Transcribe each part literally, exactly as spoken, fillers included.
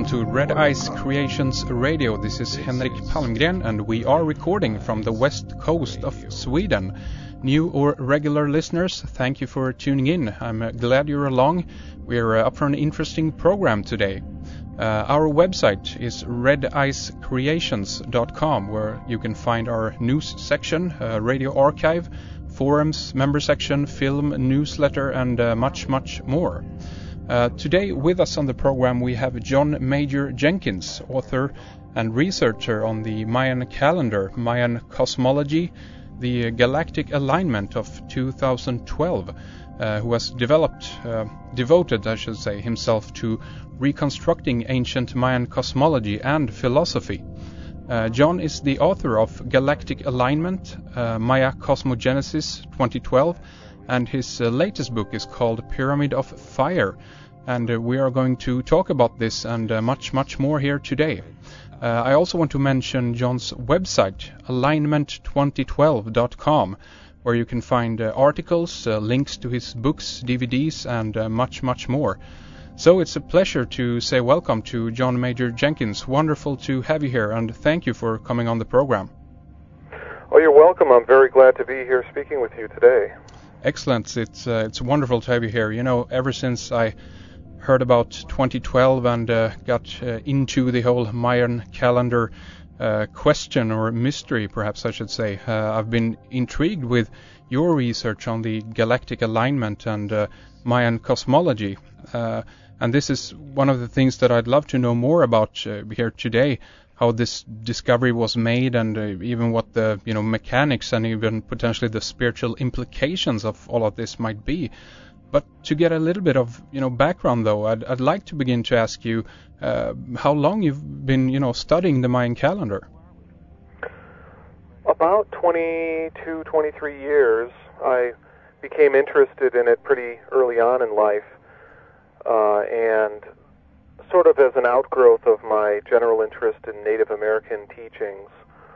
welcome to Red Ice Creations Radio. This is Henrik Palmgren and we are recording from the west coast of Sweden. New or regular listeners, thank you for tuning in. I'm uh, glad you're along. We're uh, up for an interesting program today. Uh, our website is red ice creations dot com, where you can find our news section, uh, radio archive, forums, member section, film, newsletter, and uh, much, much more. Uh, today with us on the program we have John Major Jenkins, author and researcher on the Mayan calendar, Mayan cosmology, the galactic alignment of two thousand twelve, uh, who has developed, uh, devoted, I should say, himself to reconstructing ancient Mayan cosmology and philosophy. Uh, John is the author of Galactic Alignment, uh, Maya Cosmogenesis twenty twelve, and his uh, latest book is called Pyramid of Fire. And uh, we are going to talk about this and uh, much, much more here today. Uh, I also want to mention John's website, alignment twenty twelve dot com, where you can find uh, articles, uh, links to his books, D V Ds, and uh, much, much more. So it's a pleasure to say welcome to John Major Jenkins. Wonderful to have you here, and thank you for coming on the program. Oh, you're welcome. I'm very glad to be here speaking with you today. Excellent. It's uh, it's wonderful to have you here. You know, ever since I heard about twenty twelve and uh, got uh, into the whole Mayan calendar uh, question or mystery, perhaps I should say, uh, I've been intrigued with your research on the galactic alignment and uh, Mayan cosmology. Uh, and this is one of the things that I'd love to know more about uh, here today, how this discovery was made and uh, even what the you know mechanics and even potentially the spiritual implications of all of this might be. But to get a little bit of you know background though, I'd, I'd like to begin to ask you uh, how long you've been you know studying the Mayan calendar. About twenty-two, twenty-three years. I became interested in it pretty early on in life, uh, and sort of as an outgrowth of my general interest in Native American teachings.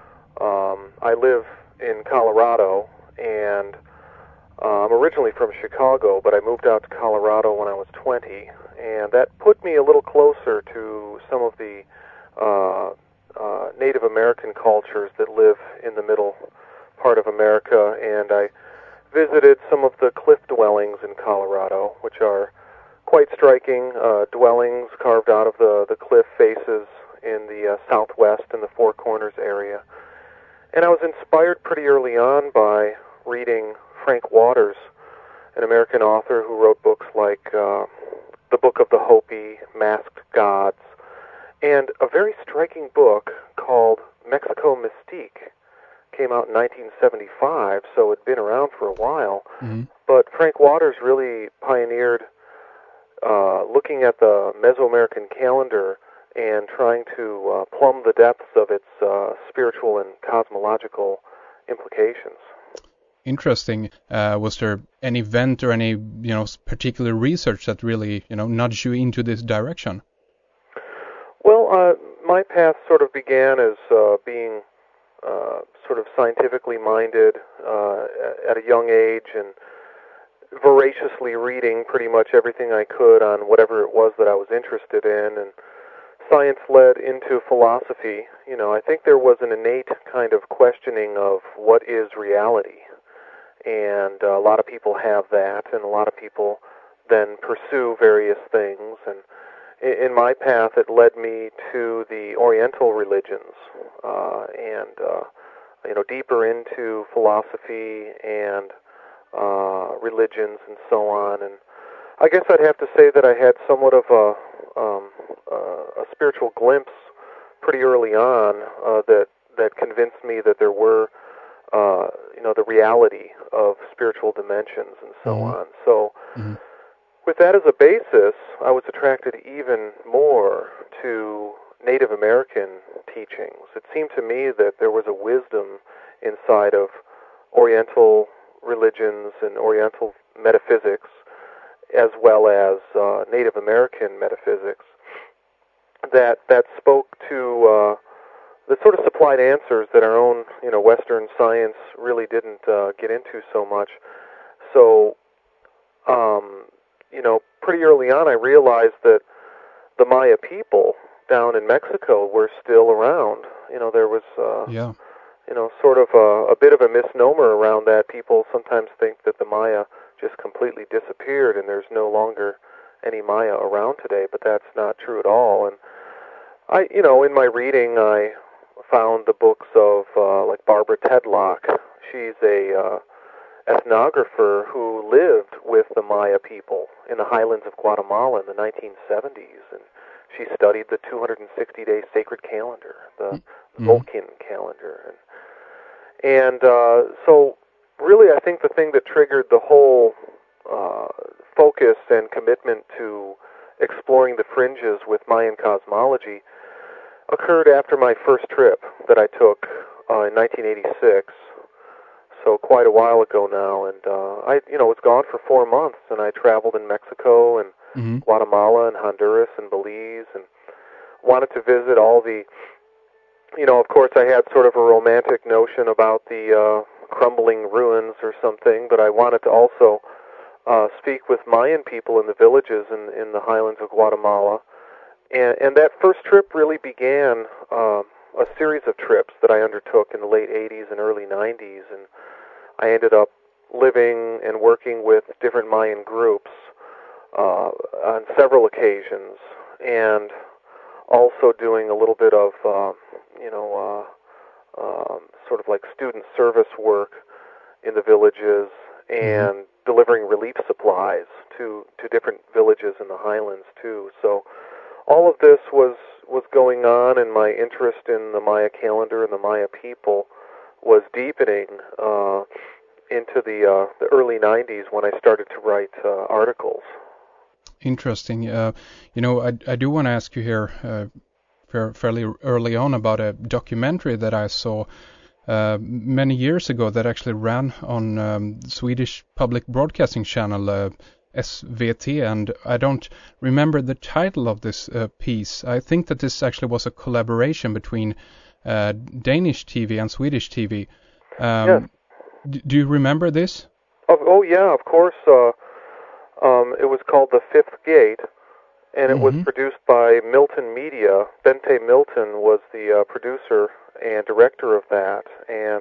Um, I live in Colorado, and uh, I'm originally from Chicago, but I moved out to Colorado when I was twenty, and that put me a little closer to some of the uh, uh, Native American cultures that live in the middle part of America, and I visited some of the cliff dwellings in Colorado, which are quite striking uh, dwellings carved out of the, the cliff faces in the uh, southwest and the Four Corners area. And I was inspired pretty early on by reading Frank Waters, an American author who wrote books like uh, The Book of the Hopi, Masked Gods, and a very striking book called Mexico Mystique. Came out in nineteen seventy-five, so it'd been around for a while. Mm-hmm. But Frank Waters really pioneered Uh, looking at the Mesoamerican calendar and trying to uh, plumb the depths of its uh, spiritual and cosmological implications. Interesting. Uh, was there an event or any, you know, particular research that really, you know, nudged you into this direction? Well, uh, my path sort of began as uh, being uh, sort of scientifically minded uh, at a young age, and voraciously reading pretty much everything I could on whatever it was that I was interested in, and science led into philosophy. You know, I think there was an innate kind of questioning of what is reality, and uh, a lot of people have that, and a lot of people then pursue various things, and in my path it led me to the Oriental religions, uh, and, uh, you know, deeper into philosophy and Uh, religions and so on, and I guess I'd have to say that I had somewhat of a, um, uh, a spiritual glimpse pretty early on uh, that that convinced me that there were, uh, you know, the reality of spiritual dimensions and so mm-hmm. on. So, mm-hmm. with that as a basis, I was attracted even more to Native American teachings. It seemed to me that there was a wisdom inside of Oriental religions and Oriental metaphysics, as well as uh, Native American metaphysics, that that spoke to uh, that sort of supplied answers that our own, you know, Western science really didn't uh, get into so much. So, um, you know, pretty early on, I realized that the Maya people down in Mexico were still around. You know, there was, uh, yeah. you know, sort of a, a bit of a misnomer around that. People sometimes think that the Maya just completely disappeared and there's no longer any Maya around today, but that's not true at all. And I, you know, in my reading, I found the books of uh, like Barbara Tedlock. She's a uh, ethnographer who lived with the Maya people in the highlands of Guatemala in the nineteen seventies, and she studied the two hundred sixty day sacred calendar, the mm-hmm. Vulcan calendar, and and uh, so really, I think the thing that triggered the whole uh, focus and commitment to exploring the fringes with Mayan cosmology occurred after my first trip that I took uh, in nineteen eighty-six. So quite a while ago now, and uh, I, you know, was gone for four months, and I traveled in Mexico and mm-hmm. Guatemala and Honduras and Belize, and wanted to visit all the, you know, of course I had sort of a romantic notion about the uh, crumbling ruins or something, but I wanted to also uh, speak with Mayan people in the villages in, in the highlands of Guatemala, and, and that first trip really began uh, a series of trips that I undertook in the late eighties and early nineties, and I ended up living and working with different Mayan groups uh, on several occasions, and also doing a little bit of, uh, you know, uh, um, sort of like student service work in the villages and mm-hmm. delivering relief supplies to, to different villages in the highlands, too. So all of this was, was going on, and my interest in the Maya calendar and the Maya people was deepening uh, into the uh, the early nineties when I started to write uh, articles. Interesting. Uh, you know, I, I do want to ask you here uh, fair, fairly early on about a documentary that I saw uh, many years ago that actually ran on um, Swedish public broadcasting channel uh, S V T, and I don't remember the title of this uh, piece. I think that this actually was a collaboration between uh, Danish T V and Swedish T V. Um, yes. D- do you remember this? Oh, oh yeah, of course. Uh, um, it was called The Fifth Gate, and it mm-hmm. was produced by Milton Media. Bente Milton was the uh, producer and director of that, and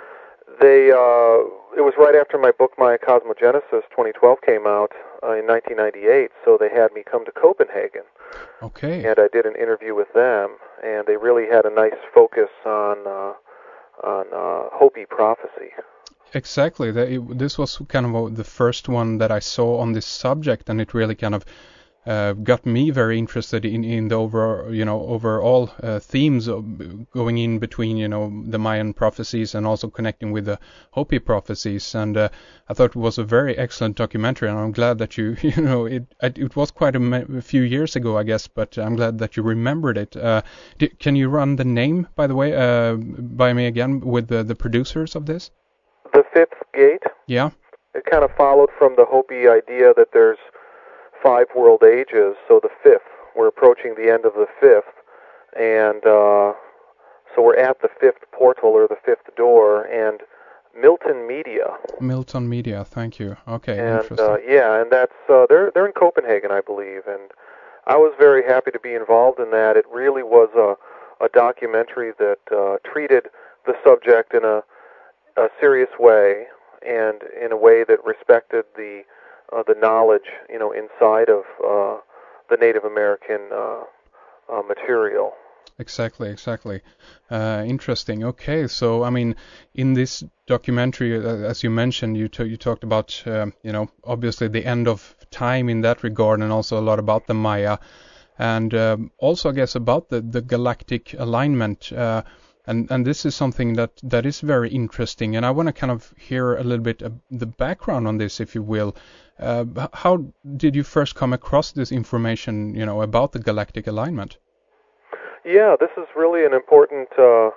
they uh, it was right after my book Maya Cosmogenesis twenty twelve came out uh, in nineteen ninety-eight, so they had me come to Copenhagen. Okay. And I did an interview with them, and they really had a nice focus on uh, on uh, Hopi prophecy. Exactly. This was kind of the first one that I saw on this subject, and it really kind of uh, got me very interested in, in the over, you know, overall uh, themes of going in between, you know, the Mayan prophecies and also connecting with the Hopi prophecies. And uh, I thought it was a very excellent documentary, and I'm glad that you, you know, it it was quite a, a few years ago, I guess, but I'm glad that you remembered it. Uh, did, can you run the name, by the way, uh, by me again with the, the producers of this? The Fifth Gate. Yeah. It kind of followed from the Hopi idea that there's five world ages, so the fifth. We're approaching the end of the fifth, and uh, so we're at the fifth portal or the fifth door, and Milton Media. Milton Media, thank you. Okay, and, interesting. Uh, yeah, and that's uh, they're they're in Copenhagen, I believe, and I was very happy to be involved in that. It really was a a documentary that uh, treated the subject in a a serious way, and in a way that respected the uh, the knowledge, you know, inside of uh, the Native American uh, uh, material. Exactly, exactly. Uh, interesting. Okay, so I mean, in this documentary, uh, as you mentioned, you t- you talked about, um, you know, obviously the end of time in that regard, and also a lot about the Maya, and um, also I guess about the the galactic alignment. Uh, And and this is something that, that is very interesting, and I want to kind of hear a little bit of the background on this, if you will. Uh, how did you first come across this information, you know, about the galactic alignment? Yeah, this is really an important uh,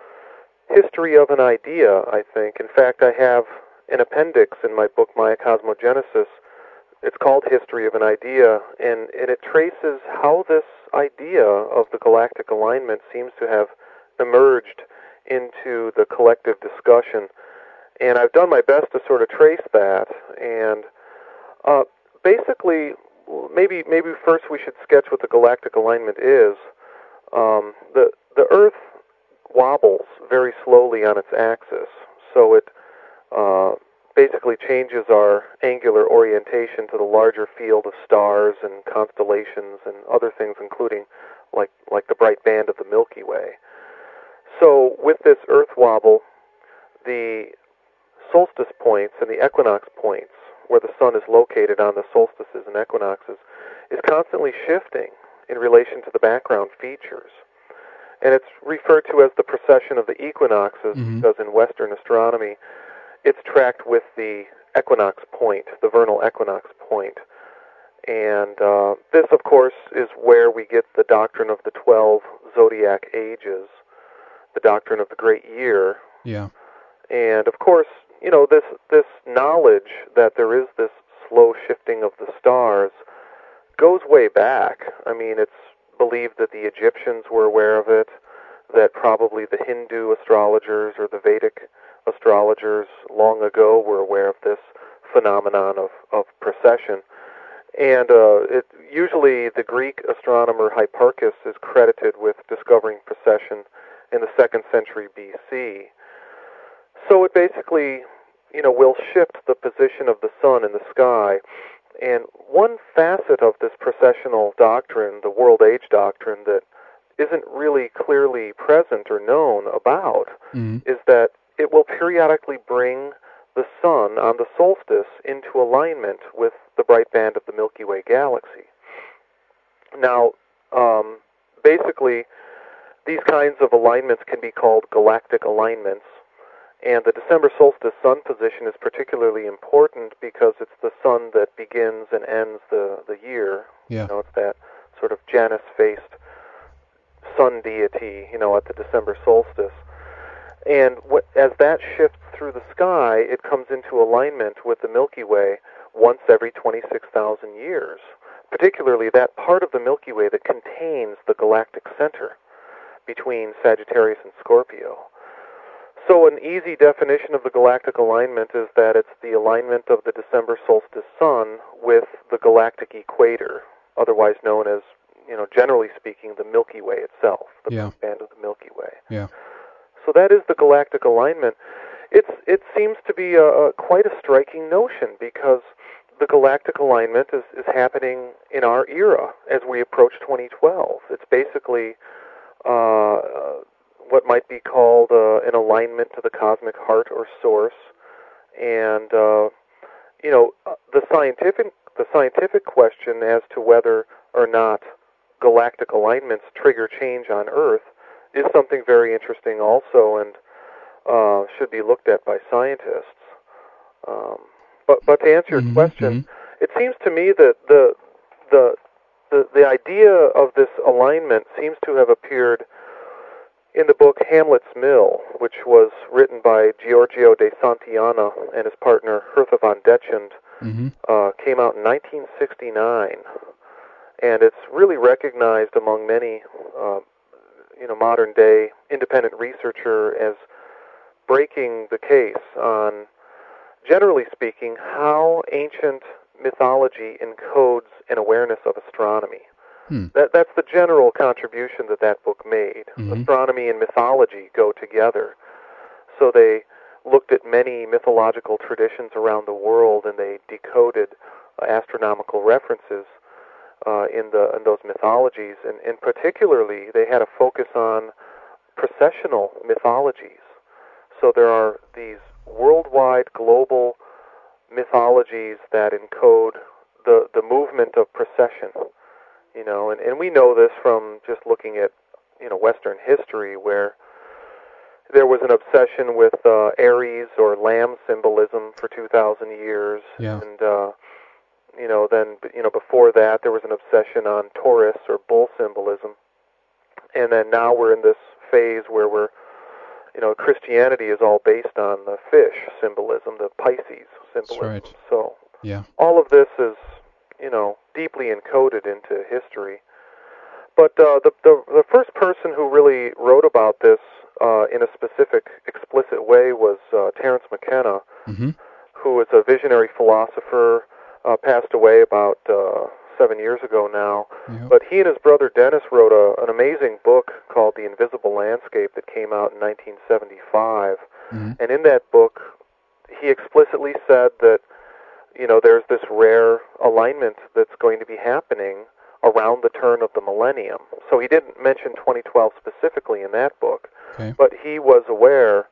history of an idea, I think. In fact, I have an appendix in my book, Maya Cosmogenesis. It's called History of an Idea, and, and it traces how this idea of the galactic alignment seems to have emerged into the collective discussion, and I've done my best to sort of trace that. And uh, basically, maybe maybe first we should sketch what the galactic alignment is. Um, the the Earth wobbles very slowly on its axis, so it uh, basically changes our angular orientation to the larger field of stars and constellations and other things, including like like the bright band of the Milky Way. So with this Earth wobble, the solstice points and the equinox points, where the sun is located on the solstices and equinoxes, is constantly shifting in relation to the background features. And it's referred to as the precession of the equinoxes, mm-hmm. because in Western astronomy, it's tracked with the equinox point, the vernal equinox point. And uh, this, of course, is where we get the doctrine of the twelve zodiac ages, the doctrine of the great year. Yeah. And, of course, you know, this this knowledge that there is this slow shifting of the stars goes way back. I mean, it's believed that the Egyptians were aware of it, that probably the Hindu astrologers or the Vedic astrologers long ago were aware of this phenomenon of, of precession. And uh, it, usually the Greek astronomer Hipparchus is credited with discovering precession in the second century B C. So it basically, you know, will shift the position of the sun in the sky. And one facet of this precessional doctrine, the world age doctrine, that isn't really clearly present or known about, mm-hmm. is that it will periodically bring the sun on the solstice into alignment with the bright band of the Milky Way galaxy. Now, um, basically, these kinds of alignments can be called galactic alignments, and the December solstice sun position is particularly important because it's the sun that begins and ends the, the year. Yeah. You know, it's that sort of Janus-faced sun deity, you know, at the December solstice. And what, as that shifts through the sky, it comes into alignment with the Milky Way once every twenty-six thousand years, particularly that part of the Milky Way that contains the galactic center between Sagittarius and Scorpio. So an easy definition of the galactic alignment is that it's the alignment of the December solstice sun with the galactic equator, otherwise known as, you know, generally speaking, the Milky Way itself, the yeah. band of the Milky Way. Yeah. So that is the galactic alignment. It's it seems to be a, a quite a striking notion because the galactic alignment is, is happening in our era as we approach twenty twelve. It's basically uh, what might be called uh, an alignment to the cosmic heart or source, and uh, you know the scientific the scientific question as to whether or not galactic alignments trigger change on Earth is something very interesting also, and uh, should be looked at by scientists. Um, but but to answer your mm-hmm. question, it seems to me that the the the the idea of this alignment seems to have appeared in the book Hamlet's Mill, which was written by Giorgio de Santillana and his partner Hertha von Detchend, mm-hmm. uh, came out in nineteen sixty-nine, and it's really recognized among many, uh, you know, modern-day independent researcher as breaking the case on, generally speaking, how ancient mythology encodes an awareness of astronomy. Hmm. That, that's the general contribution that that book made. Mm-hmm. Astronomy and mythology go together. So they looked at many mythological traditions around the world and they decoded uh, astronomical references uh, in the in those mythologies. And, and particularly, they had a focus on precessional mythologies. So there are these worldwide, global mythologies that encode the, the movement of precession. You know, and, and we know this from just looking at, you know, Western history, where there was an obsession with uh, Aries or lamb symbolism for two thousand years. Yeah. And, uh, you know, then, you know, before that, there was an obsession on Taurus or bull symbolism. And then now we're in this phase where we're, you know, Christianity is all based on the fish symbolism, the Pisces symbolism. That's right. So yeah. all of this is, you know, deeply encoded into history. But uh, the, the the first person who really wrote about this uh, in a specific, explicit way was uh, Terence McKenna, mm-hmm. who is a visionary philosopher, uh, passed away about uh, seven years ago now. Yeah. But he and his brother Dennis wrote a, an amazing book called The Invisible Landscape that came out in nineteen seventy-five. Mm-hmm. And in that book, he explicitly said that, you know, there's this rare alignment that's going to be happening around the turn of the millennium. So he didn't mention twenty twelve specifically in that book, Okay. but he was aware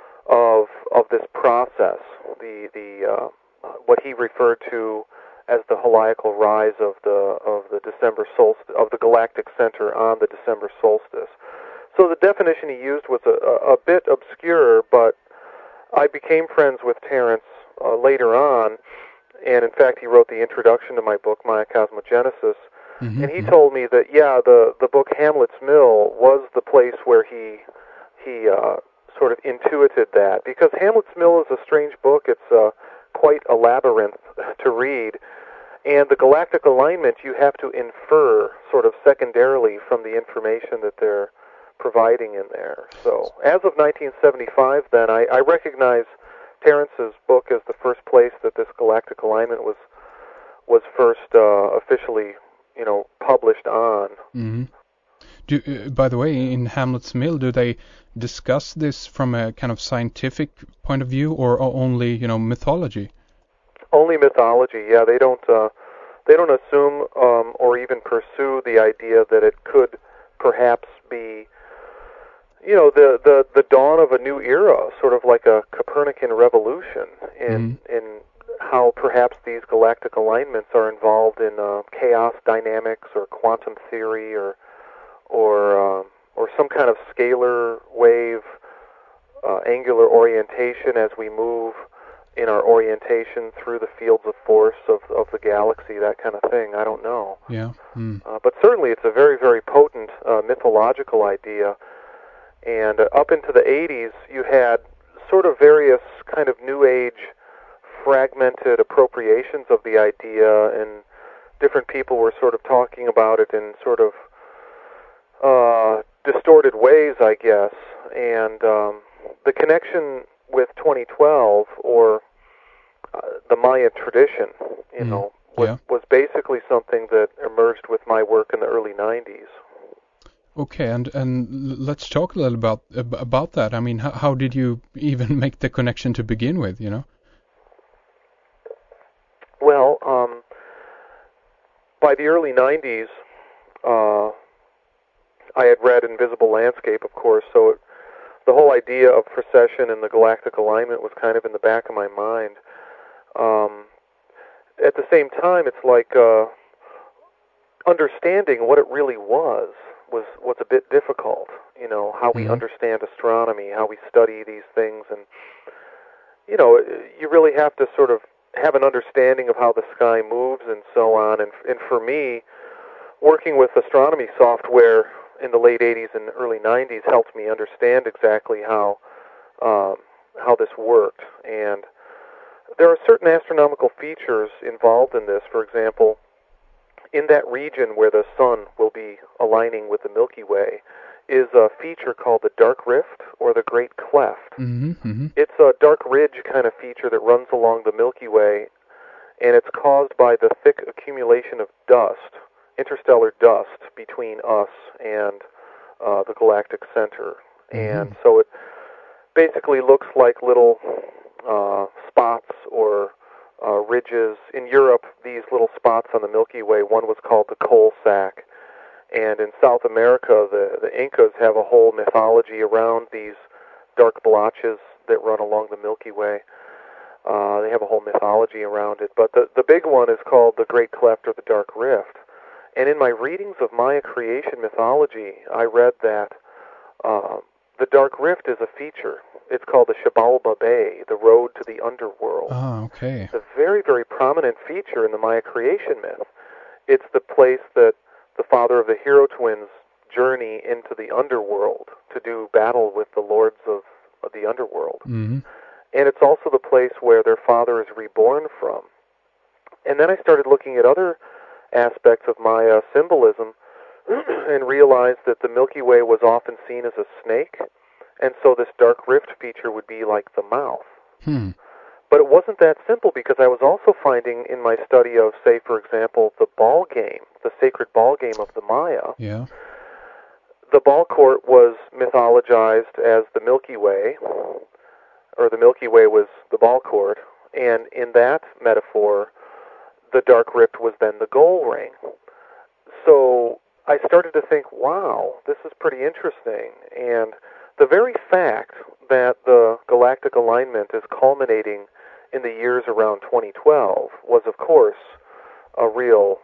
of of this process, the the uh, what he referred to as the heliacal rise of the of the December solstice, of the galactic center on the December solstice. So the definition he used was a, a bit obscure, but I became friends with Terence uh, later on, and in fact he wrote the introduction to my book, Maya Cosmogenesis, Mm-hmm. and he told me that, yeah, the, the book Hamlet's Mill was the place where he he uh, sort of intuited that, because Hamlet's Mill is a strange book. It's uh, quite a labyrinth to read, and the galactic alignment you have to infer sort of secondarily from the information that they're providing in there. So as of nineteen seventy-five, then, I, I recognize Terence's book as the first place that this galactic alignment was was first uh, officially, you know, published on. Mm-hmm. Do, uh, by the way, in Hamlet's Mill, do they discuss this from a kind of scientific point of view, or, or only, you know, mythology? Only mythology. Yeah, they don't uh, they don't assume um, or even pursue the idea that it could perhaps be, you know, the, the, the dawn of a new era, sort of like a Copernican revolution in mm. in how perhaps these galactic alignments are involved in uh, chaos dynamics or quantum theory or or uh, or some kind of scalar wave uh, angular orientation as we move in our orientation through the fields of force of of the galaxy, that kind of thing. I don't know. Yeah. Mm. Uh, but certainly it's a very, very potent uh, mythological idea. And uh, up into the eighties, you had sort of various kind of New Age fragmented appropriations of the idea, and different people were sort of talking about it in sort of uh, distorted ways, I guess. And um, the connection with twenty twelve, or uh, the Maya tradition, you mm, know, was, yeah. was basically something that emerged with my work in the early nineties. Okay, and and let's talk a little about about that. I mean, how, how did you even make the connection to begin with, you know? Well, um, by the early nineties, uh, I had read Invisible Landscape, of course, so it, the whole idea of precession and the galactic alignment was kind of in the back of my mind. Um, at the same time, it's like uh, understanding what it really was was was a bit difficult. You know, how we mm-hmm. understand astronomy, how we study these things, and you know, you really have to sort of have an understanding of how the sky moves and so on. And and for me, working with astronomy software in the late eighties and early nineties helped me understand exactly how um, how this worked. And there are certain astronomical features involved in this. For example, in that region where the sun will be aligning with the Milky Way is a feature called the Dark Rift, or the Great Cleft. Mm-hmm, mm-hmm. It's a dark ridge kind of feature that runs along the Milky Way, and it's caused by the thick accumulation of dust, interstellar dust, between us and uh, the galactic center. Mm-hmm. And so it basically looks like little uh, spots or Uh, ridges. In Europe, these little spots on the Milky Way, one was called the coal sack, and in South America, the, the Incas have a whole mythology around these dark blotches that run along the Milky Way. Uh, they have a whole mythology around it, but the, the big one is called the Great Cleft, or the Dark Rift. And in my readings of Maya creation mythology, I read that uh, the Dark Rift is a feature. It's called the Xibalba Bay, the road to the underworld. Ah, okay. It's a very, very prominent feature in the Maya creation myth. It's the place that the father of the hero twins journey into the underworld to do battle with the lords of, of the underworld. Mm-hmm. And it's also the place where their father is reborn from. And then I started looking at other aspects of Maya symbolism and realized that the Milky Way was often seen as a snake. And so this dark rift feature would be like the mouth. Hmm. But it wasn't that simple, because I was also finding in my study of, say, for example, the ball game, the sacred ball game of the Maya, Yeah. the ball court was mythologized as the Milky Way, or the Milky Way was the ball court, and in that metaphor, the dark rift was then the goal ring. So I started to think, wow, this is pretty interesting. And the very fact that the galactic alignment is culminating in the years around twenty twelve was, of course, a real,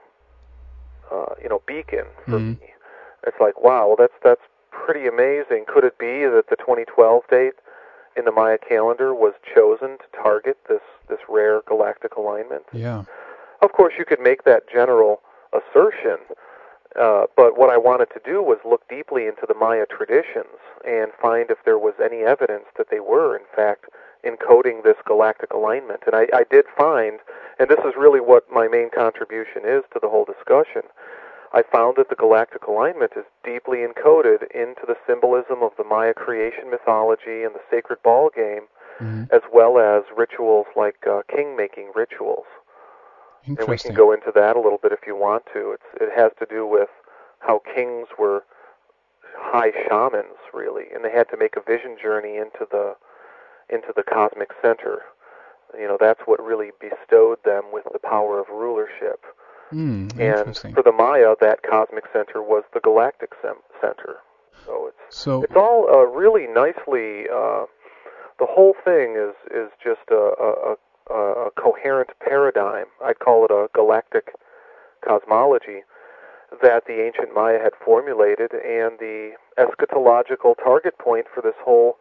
uh, you know, beacon for Mm. me. It's like, wow, well, that's that's pretty amazing. Could it be that the twenty twelve date in the Maya calendar was chosen to target this, this rare galactic alignment? Yeah. Of course, you could make that general assertion, uh, but what I wanted to do was look deeply into the Maya traditions and find if there was any evidence that they were, in fact, encoding this galactic alignment. And I, I did find, and this is really what my main contribution is to the whole discussion, I found that the galactic alignment is deeply encoded into the symbolism of the Maya creation mythology and the sacred ball game, Mm. as well as rituals like uh, king-making rituals. And we can Interesting. go into that a little bit if you want to. It's, it has to do with how kings were high shamans, really, and they had to make a vision journey into the into the cosmic center. You know, that's what really bestowed them with the power of rulership. Mm, And interesting. for the Maya, that cosmic center was the galactic sem- center. So it's So, it's all uh, really nicely. Uh, the whole thing is is just a, a, a, a coherent paradigm. I'd call it a galactic cosmology that the ancient Maya had formulated, and the eschatological target point for this whole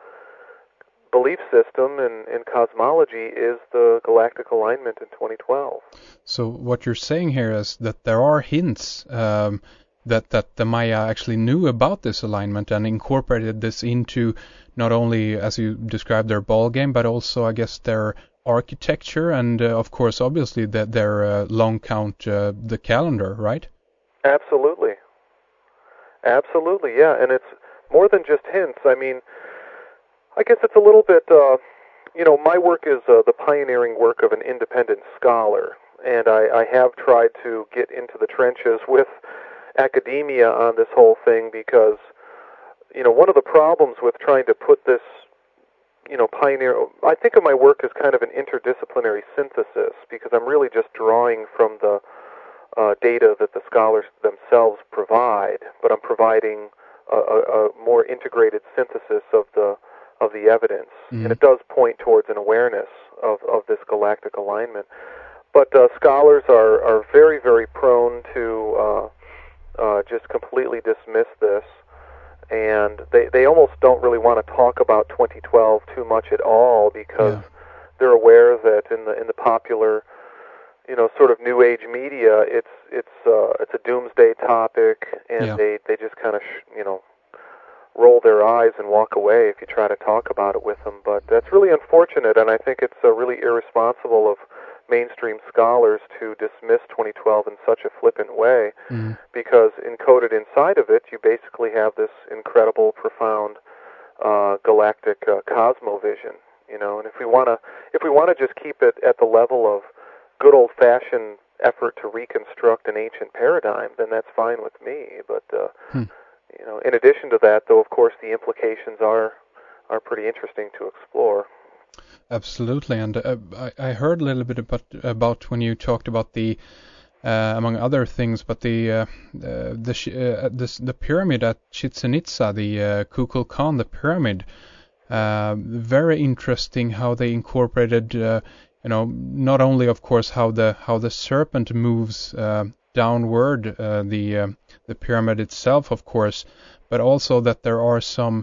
belief system and, and cosmology is the galactic alignment in twenty twelve. so what you're saying here is that there are hints um, that that the Maya actually knew about this alignment and incorporated this into not only, as you described, their ball game, but also, I guess, their architecture and, uh, of course, obviously, that their uh, long count, uh, the calendar, right? Absolutely. Absolutely, yeah. And it's more than just hints. I mean, I guess it's a little bit, uh, you know, my work is uh, the pioneering work of an independent scholar, and I, I have tried to get into the trenches with academia on this whole thing because, you know, one of the problems with trying to put this, you know, pioneer, I think of my work as kind of an interdisciplinary synthesis because I'm really just drawing from the uh, data that the scholars themselves provide, but I'm providing a, a, a more integrated synthesis of the of the evidence, Mm. and it does point towards an awareness of, of this galactic alignment. But uh, scholars are, are very, very prone to uh, uh, just completely dismiss this, and they, they almost don't really want to talk about twenty twelve too much at all because Yeah. they're aware that in the in the popular, you know, sort of new age media, it's it's uh, it's a doomsday topic, and Yeah. they they just kind of sh- you know roll their eyes and walk away if you try to talk about it with them. But that's really unfortunate, and I think it's uh, really irresponsible of mainstream scholars to dismiss twenty twelve in such a flippant way, Mm. because encoded inside of it, you basically have this incredible, profound uh, galactic uh, cosmovision. You know, and if we want to, if we want to just keep it at the level of good old-fashioned effort to reconstruct an ancient paradigm, then that's fine with me. But uh, Hmm. you know, in addition to that, though, of course, the implications are are pretty interesting to explore. Absolutely, and uh, I, I heard a little bit about about when you talked about the, uh, among other things, but the uh, uh, the sh- uh, this, the pyramid at Chichen Itza, the uh, Kukulkan, the pyramid. Uh, very interesting how they incorporated, uh, you know, not only of course how the how the serpent moves uh, downward, uh, the uh, the pyramid itself, of course, but also that there are some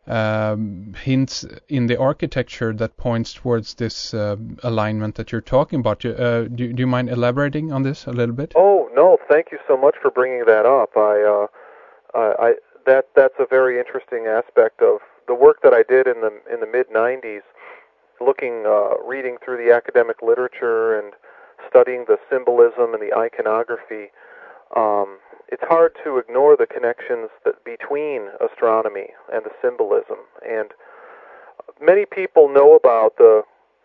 um, hints in the architecture that points towards this uh, alignment that you're talking about. Uh, do, do you mind elaborating on this a little bit? Oh no, thank you so much for bringing that up. I, uh, I, I that that's a very interesting aspect of the work that I did in the in the mid nineties, looking, uh, reading through the academic literature and studying the symbolism and the iconography. Um, it's hard to ignore the connections that between astronomy and the symbolism, and many people know about the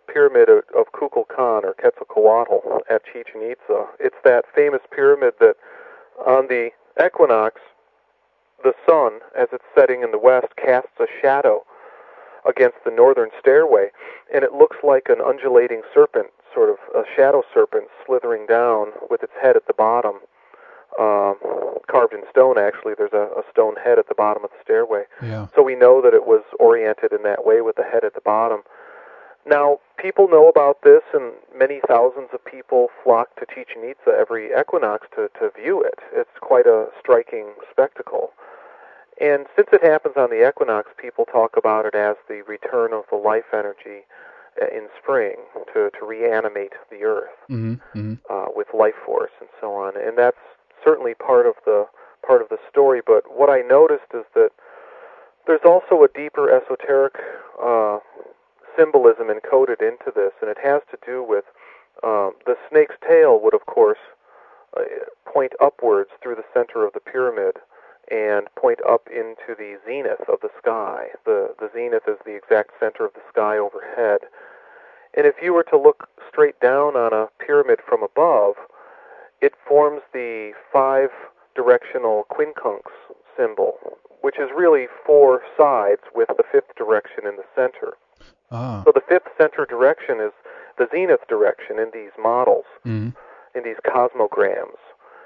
pyramid of, of Kukulkan, or Quetzalcoatl, at Chichen Itza. It's that famous pyramid that on the equinox, the sun, as it's setting in the west, casts a shadow against the northern stairway, and it looks like an undulating serpent, sort of a shadow serpent slithering down with its head at the bottom, um, carved in stone, actually. There's a, a stone head at the bottom of the stairway. Yeah. So we know that it was oriented in that way with the head at the bottom. Now, people know about this, and many thousands of people flock to Chichen Itza every equinox to, to view it. It's quite a striking spectacle. And since it happens on the equinox, people talk about it as the return of the life energy in spring to, to reanimate the earth mm-hmm. Mm-hmm. Uh, with life force and so on. And that's certainly part of the part of the story. But what I noticed is that there's also a deeper esoteric uh, symbolism encoded into this, and it has to do with um, the snake's tail would, of course, uh, point upwards through the center of the pyramid and point up into the zenith of the sky. The, the zenith is the exact center of the sky overhead. And if you were to look straight down on a pyramid from above, it forms the five-directional quincunx symbol, which is really four sides with the fifth direction in the center. Ah. So the fifth center direction is the zenith direction in these models, mm-hmm. in these cosmograms.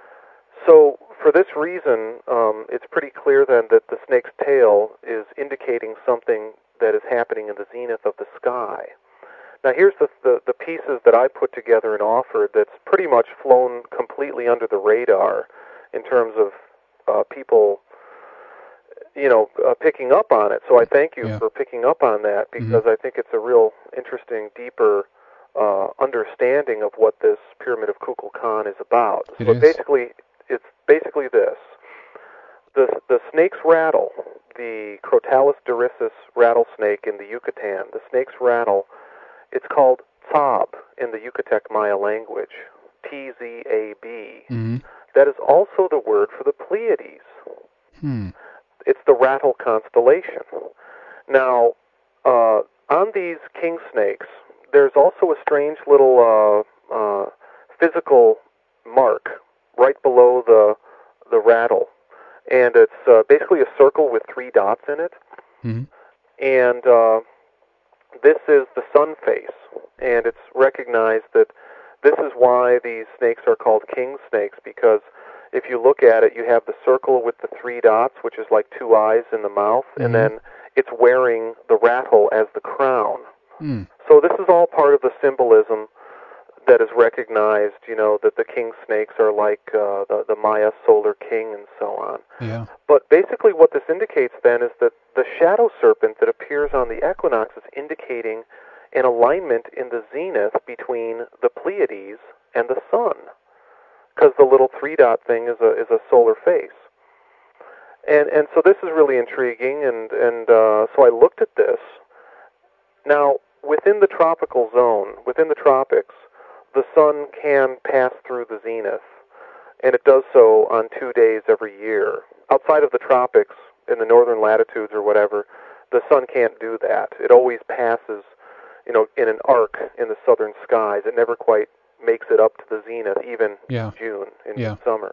So for this reason, um, it's pretty clear then that the snake's tail is indicating something that is happening in the zenith of the sky. Now here's the, the, the pieces that I put together and offered that's pretty much flown completely under the radar in terms of uh, people, you know, uh, picking up on it. So I thank you yeah. for picking up on that, because mm-hmm. I think it's a real interesting, deeper uh, understanding of what this Pyramid of Kukulkan is about. It so is. basically, it's basically this. The, the snake's rattle, the Crotalus dorissus rattlesnake in the Yucatan, the snake's rattle, it's called Tzab in the Yucatec Maya language, T Z A B. Mm-hmm. That is also the word for the Pleiades. Hmm. It's the rattle constellation. Now, uh, on these king snakes, there's also a strange little uh, uh, physical mark right below the the rattle, and it's uh, basically a circle with three dots in it. Mm-hmm. And uh, this is the sun face, and it's recognized that this is why these snakes are called king snakes, because if you look at it, you have the circle with the three dots, which is like two eyes in the mouth, mm-hmm. and then it's wearing the rattle as the crown. Mm. So this is all part of the symbolism that is recognized, you know, that the king snakes are like uh, the, the Maya solar king and so on. Yeah. But basically what this indicates then is that the shadow serpent that appears on the equinox is indicating an alignment in the zenith between the Pleiades and the sun, because the little three-dot thing is a is a solar face. And and so this is really intriguing, and, and uh, so I looked at this. Now, within the tropical zone, within the tropics, the sun can pass through the zenith, and it does so on two days every year. Outside of the tropics, in the northern latitudes or whatever, the sun can't do that. It always passes, you know, in an arc in the southern skies. It never quite makes it up to the zenith, even yeah. in June, in yeah. summer.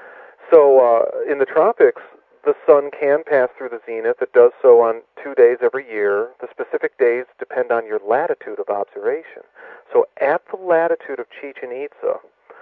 So uh, in the tropics, the sun can pass through the zenith. It does so on two days every year. The specific days depend on your latitude of observation. So at the latitude of Chichen Itza,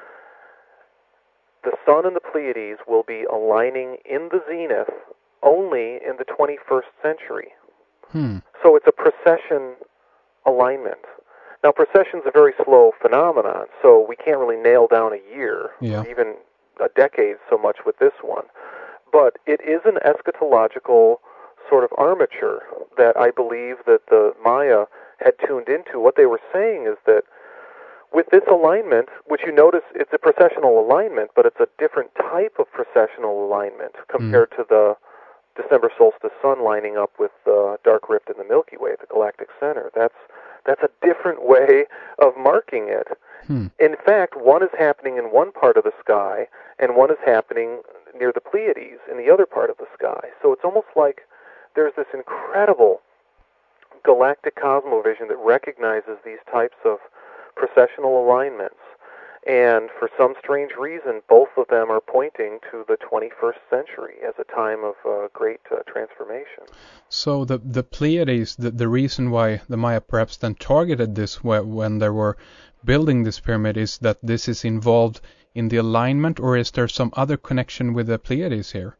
the sun and the Pleiades will be aligning in the zenith only in the twenty-first century. Hmm. So it's a precession alignment. Now, precession's a very slow phenomenon, so we can't really nail down a year, yeah. or even a decade so much with this one. But it is an eschatological sort of armature that I believe that the Maya had tuned into. What they were saying is that with this alignment, which you notice it's a precessional alignment, but it's a different type of precessional alignment compared mm. to the December solstice sun lining up with the dark rift in the Milky Way, the galactic center. That's that's a different way of marking it. Hmm. In fact, one is happening in one part of the sky, and one is happening near the Pleiades in the other part of the sky. So it's almost like there's this incredible galactic cosmovision that recognizes these types of processional alignments. And for some strange reason, both of them are pointing to the twenty-first century as a time of uh, great uh, transformation. So the the Pleiades, the, the reason why the Maya perhaps then targeted this when they were building this pyramid is that this is involved in the alignment, or is there some other connection with the Pleiades here?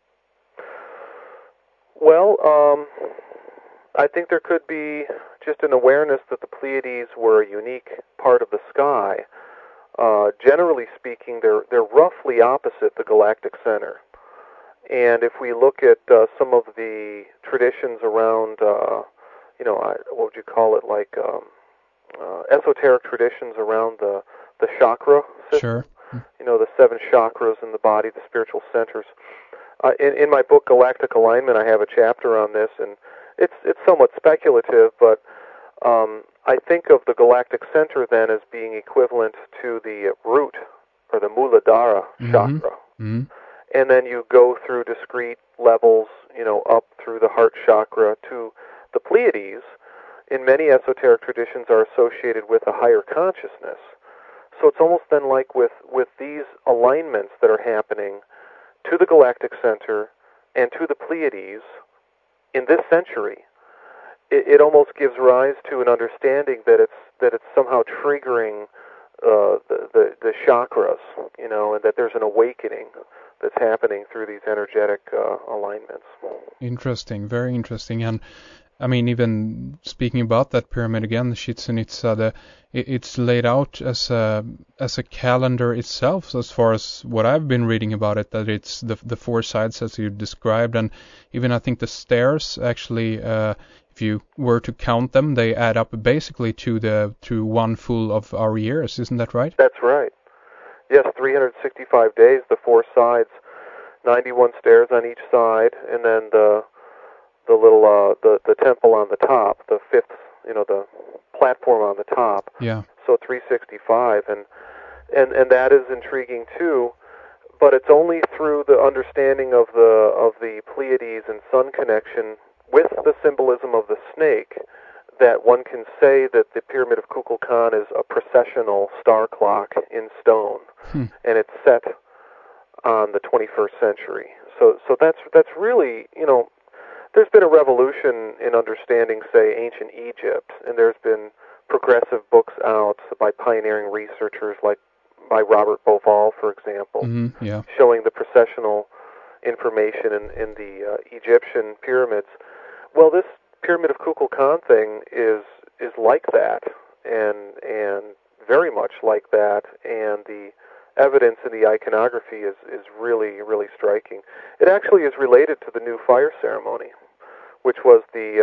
Well, um, I think there could be just an awareness that the Pleiades were a unique part of the sky. Uh, generally speaking, they're they're roughly opposite the galactic center. And if we look at uh, some of the traditions around, uh, you know, I, what would you call it, like um, uh, esoteric traditions around the, the chakra system, sure. you know, the seven chakras in the body, the spiritual centers. Uh, in, in my book, Galactic Alignment, I have a chapter on this, and it's it's somewhat speculative, but um, I think of the galactic center then as being equivalent to the root, or the Muladhara mm-hmm. chakra. Mm-hmm. And then you go through discrete levels, you know, up through the heart chakra to the Pleiades. In many esoteric traditions are associated with a higher consciousness. So it's almost then like with, with these alignments that are happening to the galactic center and to the Pleiades in this century, it, it almost gives rise to an understanding that it's that it's somehow triggering uh, the, the the chakras, you know, and that there's an awakening that's happening through these energetic uh, alignments. Interesting, very interesting. And I mean, even speaking about that pyramid again, the Chichen Itza, the, it, it's laid out as a as a calendar itself. So as far as what I've been reading about it, that it's the the four sides as you described, and even I think the stairs actually, uh, if you were to count them, they add up basically to the to one full of our years. Isn't that right? That's right. Yes, three hundred sixty-five days, the four sides, ninety-one stairs on each side, and then the the little uh, the the temple on the top, the fifth, you know, the platform on the top. Yeah. So three hundred sixty-five, and and and that is intriguing too. But it's only through the understanding of the of the Pleiades and Sun connection with the symbolism of the snake that one can say that the Pyramid of Kukulkan is a processional star clock in stone, hmm. and it's set on the twenty-first century. So, so that's that's really, you know, there's been a revolution in understanding, say, ancient Egypt, and there's been progressive books out by pioneering researchers like by Robert Bauval, for example, mm-hmm, yeah. showing the processional information in, in the uh, Egyptian pyramids. Well, this Pyramid of Kukulkan thing is is like that, and and very much like that, and the evidence in the iconography is, is really, really striking. It actually is related to the new fire ceremony, which was the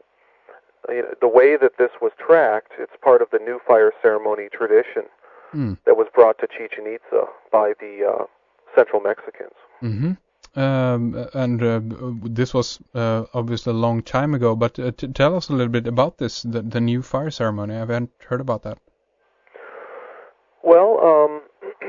uh, you know, the way that this was tracked. It's part of the new fire ceremony tradition mm. that was brought to Chichen Itza by the uh, Central Mexicans. Mm-hmm. Um, and uh, this was uh, obviously a long time ago, but uh, t- tell us a little bit about this, the, the new fire ceremony. I haven't heard about that. Well, um,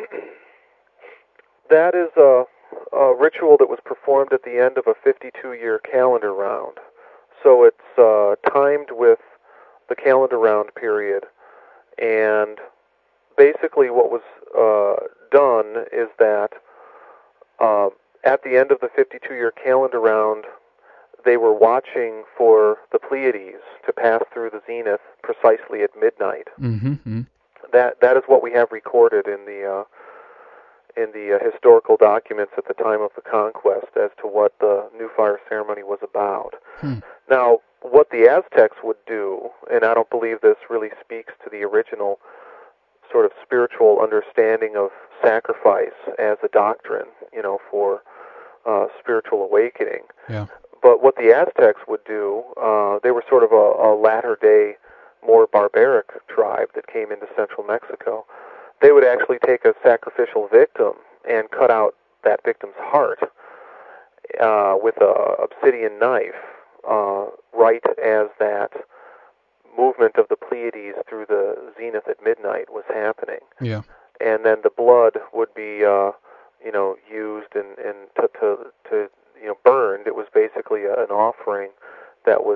that is a, a ritual that was performed at the end of a fifty-two year calendar round. So it's uh, timed with the calendar round period, and basically what was uh, done is that uh, at the end of the fifty-two year calendar round, they were watching for the Pleiades to pass through the zenith precisely at midnight. Mm-hmm. That that is what we have recorded in the uh, in the uh, historical documents at the time of the conquest as to what the new fire ceremony was about. Hmm. Now, what the Aztecs would do, and I don't believe this really speaks to the original sort of spiritual understanding of sacrifice as a doctrine, you know, for uh, spiritual awakening. Yeah. But what the Aztecs would do, uh, they were sort of a, a latter-day, more barbaric tribe that came into central Mexico. They would actually take a sacrificial victim and cut out that victim's heart uh, with a obsidian knife, uh, right as that movement of the Pleiades through the zenith at midnight was happening. Yeah. And then the blood would be, uh, you know, used and, and to, to, to, you know, burned. It was basically a, an offering that was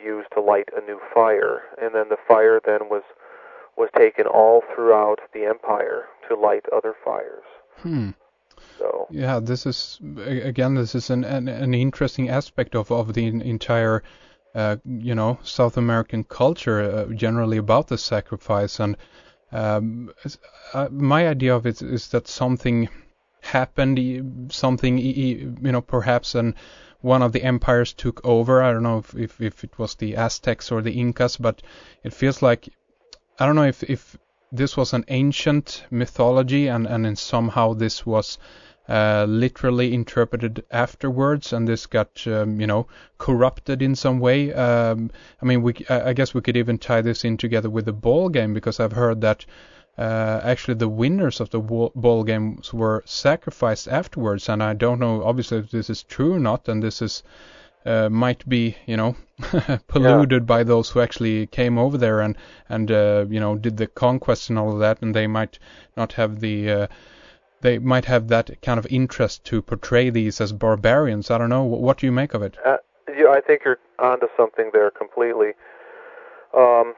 used to light a new fire, and then the fire then was was taken all throughout the empire to light other fires. Hmm. So yeah, this is again, this is an an, an interesting aspect of of the entire, uh, you know, South American culture uh, generally about the sacrifice. And um, uh, my idea of it is that something happened, something, you know, perhaps an one of the empires took over. I don't know if, if, if it was the Aztecs or the Incas, but it feels like, I don't know if, if this was an ancient mythology and, and then somehow this was uh, literally interpreted afterwards, and this got, um, you know, corrupted in some way. Um, I mean, we, I guess we could even tie this in together with the ball game, because I've heard that Uh, actually the winners of the ball games were sacrificed afterwards, and I don't know obviously if this is true or not, and this is uh, might be, you know, polluted yeah. by those who actually came over there and and uh, you know, did the conquest and all of that, and they might not have the uh, they might have that kind of interest to portray these as barbarians. I don't know, what do you make of it? Uh, yeah, I think you're onto something there completely. Um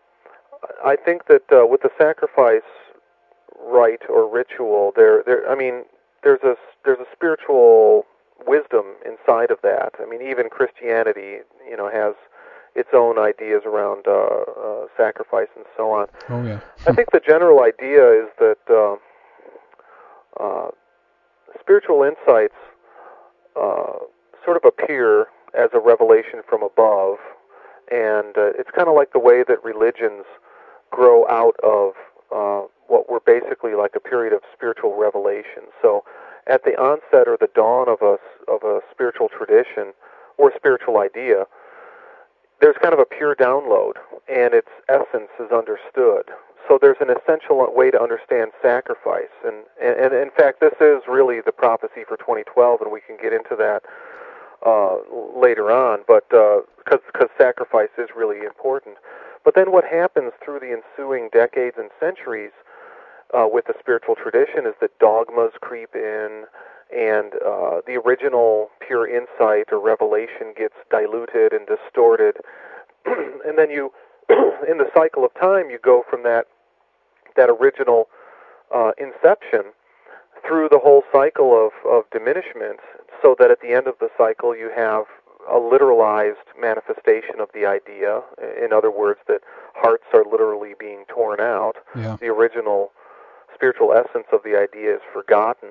I think that uh, with the sacrifice rite or ritual, there, there. I mean, there's a there's a spiritual wisdom inside of that. I mean, even Christianity, you know, has its own ideas around uh, uh, sacrifice and so on. Oh yeah. I think the general idea is that uh, uh, spiritual insights uh, sort of appear as a revelation from above, and uh, it's kind of like the way that religions grow out of uh, what were basically like a period of spiritual revelation. So at the onset or the dawn of a, of a spiritual tradition or spiritual idea, there's kind of a pure download, and its essence is understood. So there's an essential way to understand sacrifice. And, and, and in fact, this is really the prophecy for twenty twelve, and we can get into that uh, later on, but because uh, because sacrifice is really important. But then what happens through the ensuing decades and centuries uh, with the spiritual tradition is that dogmas creep in, and uh, the original pure insight or revelation gets diluted and distorted. And then you, in the cycle of time, you go from that that original uh, inception through the whole cycle of, of diminishment, so that at the end of the cycle you have a literalized manifestation of the idea. In other words, that hearts are literally being torn out. Yeah. The original spiritual essence of the idea is forgotten,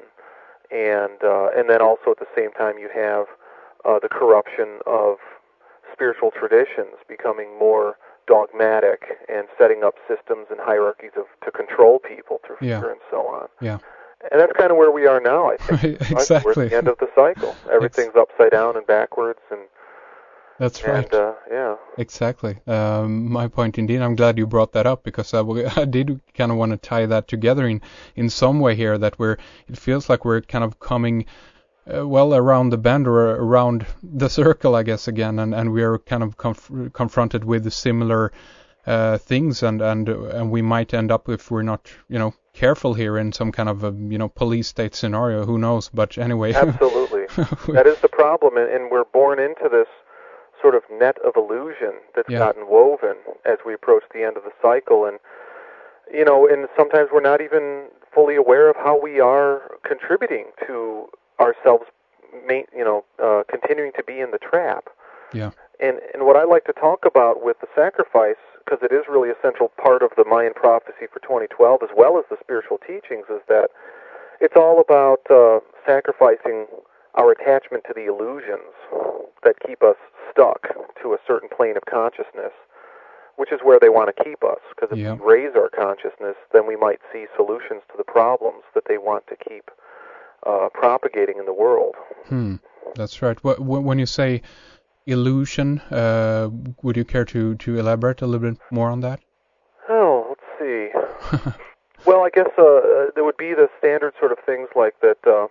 and uh, and then also at the same time you have uh, the corruption of spiritual traditions becoming more dogmatic and setting up systems and hierarchies of to control people through fear yeah. and so on. Yeah. And that's kind of where we are now, I think. Exactly. We're at the end of the cycle. Everything's it's... upside down and backwards, and that's right. And, uh, yeah. Exactly. Um, my point indeed. I'm glad you brought that up, because I, w- I did kind of want to tie that together in, in some way here, that we're, it feels like we're kind of coming uh, well around the bend or around the circle, I guess, again, and, and we are kind of conf- confronted with similar uh, things, and, and, and we might end up, if we're not, you know, careful here, in some kind of a, you know, police state scenario. Who knows? But anyway. Absolutely. That is the problem, and, and we're born into this sort of net of illusion that's yeah. gotten woven as we approach the end of the cycle. And, you know, and sometimes we're not even fully aware of how we are contributing to ourselves, you know, uh, continuing to be in the trap. Yeah. And, and what I like to talk about with the sacrifice, because it is really a central part of the Mayan prophecy for twenty twelve, as well as the spiritual teachings, is that it's all about uh, sacrificing our attachment to the illusions that keep us stuck to a certain plane of consciousness, which is where they want to keep us. Because if yeah. we raise our consciousness, then we might see solutions to the problems that they want to keep uh, propagating in the world. Hmm. That's right. When you say illusion, uh, would you care to, to elaborate a little bit more on that? Oh, let's see. Well, I guess uh, there would be the standard sort of things like that uh,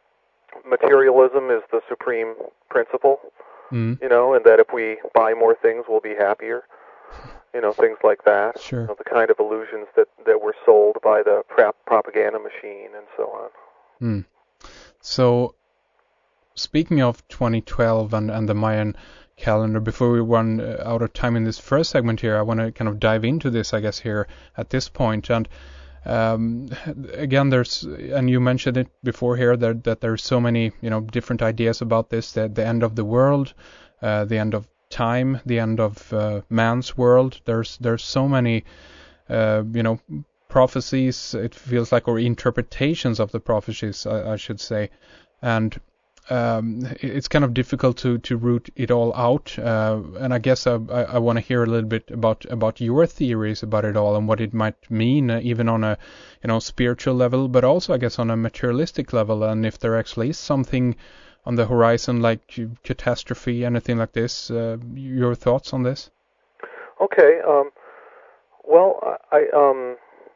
materialism is the supreme principle, mm. you know, and that if we buy more things, we'll be happier. You know, things like that. Sure. You know, the kind of illusions that, that were sold by the prop- propaganda machine and so on. Mm. So, speaking of twenty twelve and, and the Mayan calendar, before we run uh, out of time in this first segment here, I want to kind of dive into this, I guess, here at this point. And um, again, there's, and you mentioned it before here, that, that there's so many, you know, different ideas about this, that the end of the world, uh, the end of time, the end of uh, man's world. There's there's so many, uh, you know, prophecies, it feels like, or interpretations of the prophecies, I, I should say. And um, it's kind of difficult to, to root it all out. Uh, and I guess I, I, I want to hear a little bit about, about your theories about it all and what it might mean, uh, even on a, you know, spiritual level, but also, I guess, on a materialistic level. And if there actually is something on the horizon, like catastrophe, anything like this. Uh, your thoughts on this? Okay. Um, well, I um,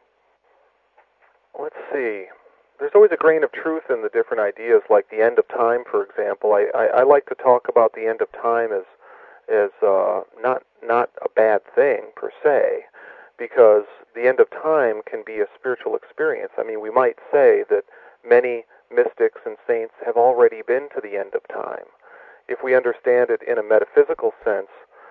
let's see. There's always a grain of truth in the different ideas, like the end of time, for example. I, I, I like to talk about the end of time as as uh, not not a bad thing per se, because the end of time can be a spiritual experience. I mean, we might say that many mystics and saints have already been to the end of time. If we understand it in a metaphysical sense,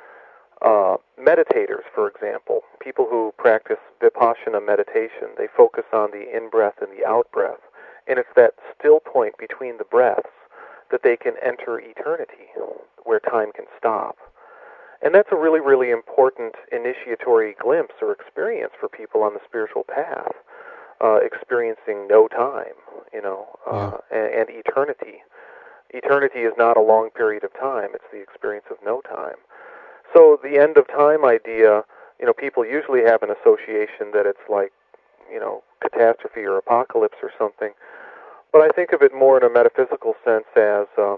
uh, meditators, for example, people who practice vipassana meditation, they focus on the in-breath and the out-breath, and it's that still point between the breaths that they can enter eternity, where time can stop. And that's a really, really important initiatory glimpse or experience for people on the spiritual path. Uh, experiencing no time, you know, uh, yeah. and, and eternity. Eternity is not a long period of time. It's the experience of no time. So the end of time idea, you know, people usually have an association that it's like, you know, catastrophe or apocalypse or something. But I think of it more in a metaphysical sense as uh,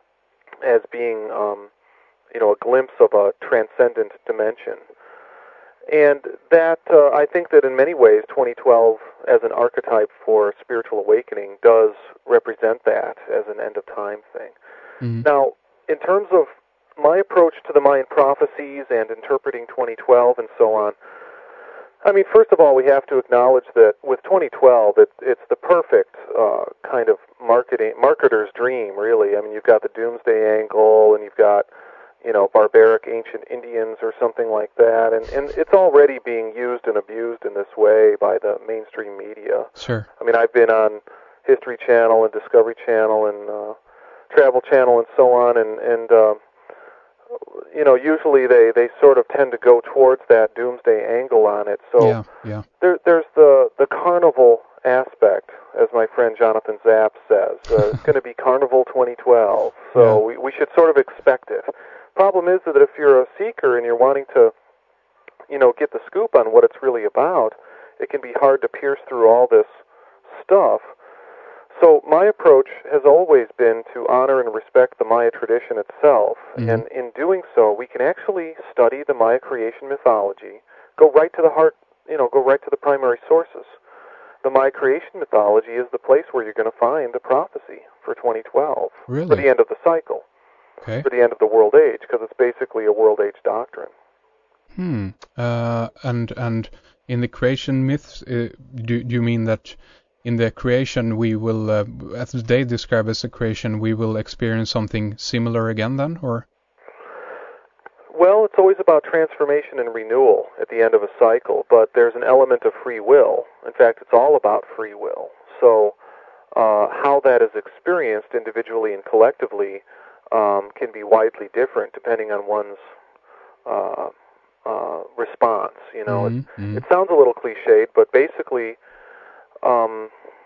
as being, um, you know, a glimpse of a transcendent dimension. And that, uh, I think that in many ways, twenty twelve as an archetype for spiritual awakening does represent that as an end-of-time thing. Mm-hmm. Now, in terms of my approach to the Mayan prophecies and interpreting twenty twelve and so on, I mean, first of all, we have to acknowledge that with twenty twelve, it, it's the perfect uh, kind of marketing marketer's dream, really. I mean, you've got the doomsday angle, and you've got, you know, barbaric ancient Indians or something like that, and, and it's already being used and abused in this way by the mainstream media. Sure. I mean, I've been on History Channel and Discovery Channel and uh, Travel Channel and so on, and, and uh, you know, usually they, they sort of tend to go towards that doomsday angle on it. So yeah, yeah. There, there's the, the carnival aspect, as my friend Jonathan Zapp says. Uh, it's going to be Carnival twenty twelve, so yeah. we, we should sort of expect it. Problem is that if you're a seeker and you're wanting to, you know, get the scoop on what it's really about, it can be hard to pierce through all this stuff. So my approach has always been to honor and respect the Maya tradition itself, mm-hmm. and in doing so, we can actually study the Maya creation mythology, go right to the heart, you know, go right to the primary sources. The Maya creation mythology is the place where you're going to find the prophecy for twenty twelve, really? For the end of the cycle. Okay. For the end of the world age, because it's basically a world age doctrine. Hmm. Uh, and and in the creation myths, uh, do, do you mean that in the creation we will, uh, as they describe as a creation, we will experience something similar again then, or? Well, it's always about transformation and renewal at the end of a cycle, but there's an element of free will. In fact, it's all about free will. So uh, how that is experienced individually and collectively Um, can be widely different depending on one's uh, uh, response. You know, mm-hmm. it, Mm-hmm. it sounds a little cliched, but basically, um,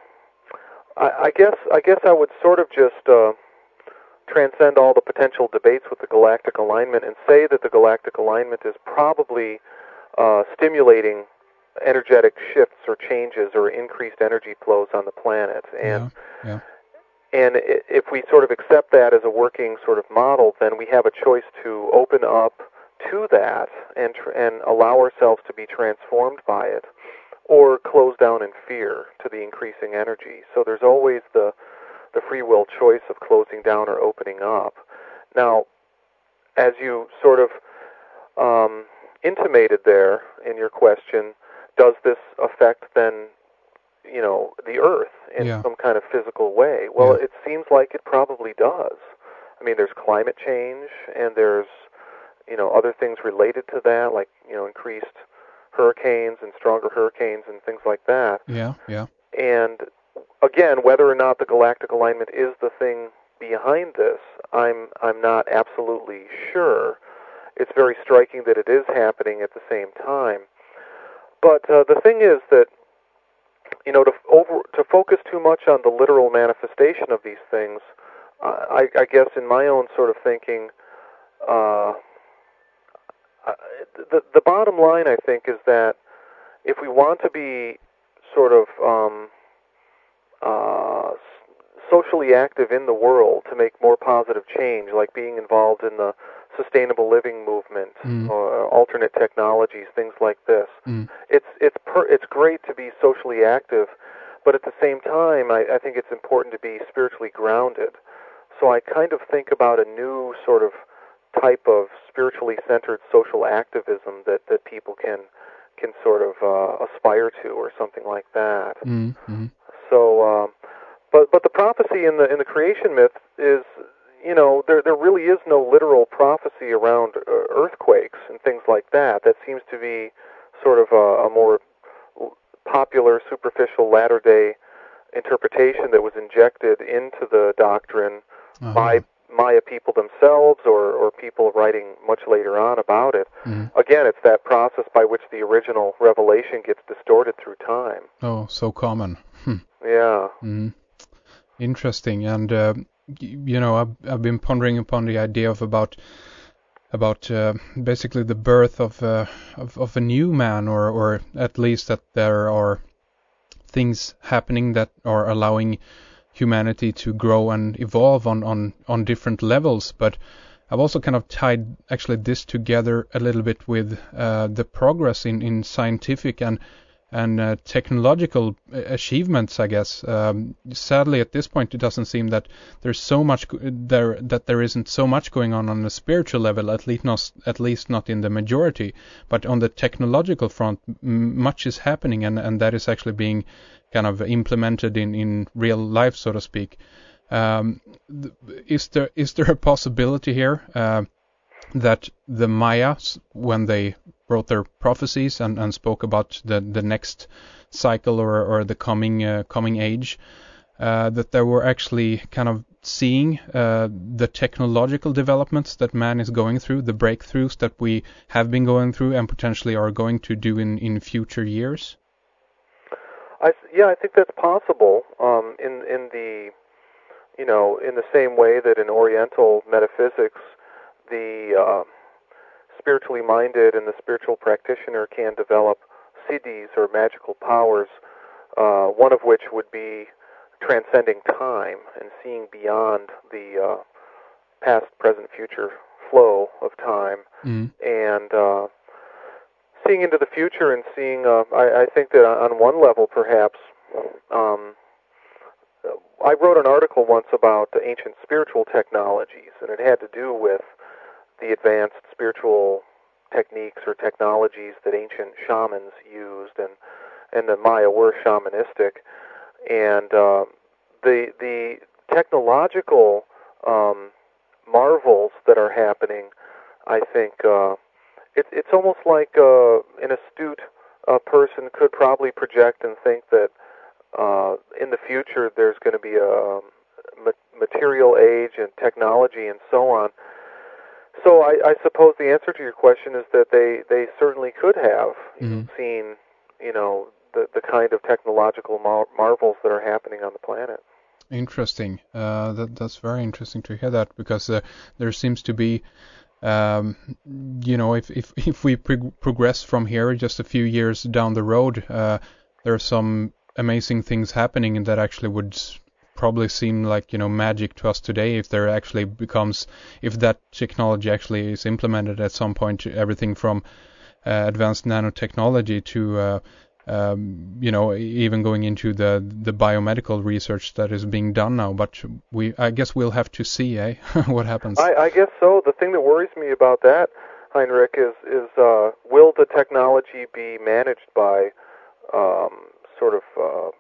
I, I guess I guess I would sort of just uh, transcend all the potential debates with the galactic alignment and say that the galactic alignment is probably uh, stimulating energetic shifts or changes or increased energy flows on the planet, and. Yeah. Yeah. And if we sort of accept that as a working sort of model, then we have a choice to open up to that and tr- and allow ourselves to be transformed by it, or close down in fear to the increasing energy. So there's always the the free will choice of closing down or opening up. Now, as you sort of um, intimated there in your question, does this affect then, you know, the Earth in Yeah. some kind of physical way. Well, Yeah. it seems like it probably does. I mean, there's climate change, and there's, you know, other things related to that, like, you know, increased hurricanes and stronger hurricanes and things like that. Yeah. Yeah. And again, whether or not the galactic alignment is the thing behind this, I'm I'm not absolutely sure. It's very striking that it is happening at the same time. But uh, the thing is that, you know, to over to focus too much on the literal manifestation of these things, uh, I, I guess in my own sort of thinking, uh, the the bottom line, I think, is that if we want to be sort of um, uh, socially active in the world to make more positive change, like being involved in the sustainable living movement, Mm. or alternate technologies, things like this. Mm. It's it's per, it's great to be socially active, but at the same time, I, I think it's important to be spiritually grounded. So I kind of think about a new sort of type of spiritually centered social activism that, that people can can sort of uh, aspire to, or something like that. Mm. Mm. So, um, but but the prophecy in the in the creation myth is, you know, there there really is no literal prophecy around uh, earthquakes and things like that. That seems to be sort of a, a more popular, superficial latter-day interpretation that was injected into the doctrine Uh-huh. by Maya people themselves, or, or people writing much later on about it. Mm. Again, it's that process by which the original revelation gets distorted through time. Oh, so common. Hmm. Yeah. Mm. Interesting. And uh, y- you know, I've I've been pondering upon the idea of about about uh, basically the birth of, uh, of of a new man, or or at least that there are things happening that are allowing humanity to grow and evolve on on on different levels. But I've also kind of tied actually this together a little bit with uh, the progress in in scientific and and uh, technological achievements, I guess. Um, sadly, at this point, it doesn't seem that there's so much go- there that there isn't so much going on on a spiritual level, at least not at least not in the majority. But on the technological front, m- much is happening, and, and that is actually being kind of implemented in, in real life, so to speak. Um, th- is there is there a possibility here uh, that the Mayas, when they wrote their prophecies and, and spoke about the, the next cycle, or, or the coming uh, coming age, uh, that they were actually kind of seeing uh, the technological developments that man is going through, the breakthroughs that we have been going through and potentially are going to do in, in future years? I, yeah, I think that's possible. Um, in in the you know in the same way that in Oriental metaphysics, the uh, spiritually minded and the spiritual practitioner can develop siddhis, or magical powers, uh, one of which would be transcending time and seeing beyond the uh, past, present, future flow of time, Mm. and uh, seeing into the future and seeing. Uh, I, I think that on one level, perhaps. Um, I wrote an article once about the ancient spiritual technologies, and it had to do with the advanced spiritual techniques or technologies that ancient shamans used, and and the Maya were shamanistic, and uh, the the technological um, marvels that are happening. I think uh, it's it's almost like uh, an astute uh, person could probably project and think that uh, in the future there's going to be a ma- material age and technology and so on. So I, I suppose the answer to your question is that they, they certainly could have Mm-hmm. seen, you know, the, the kind of technological mar- marvels that are happening on the planet. Interesting. Uh, that that's very interesting to hear that, because uh, there seems to be, um, you know, if if if we pro- progress from here just a few years down the road, uh, there are some amazing things happening, and that actually would s- probably seem like, you know, magic to us today, if there actually becomes, if that technology actually is implemented at some point, everything from uh, advanced nanotechnology to uh, um, you know, even going into the the biomedical research that is being done now. But we, I guess we'll have to see, eh, what happens. I, I guess so. The thing that worries me about that, Heinrich, is is uh, will the technology be managed by um, sort of uh,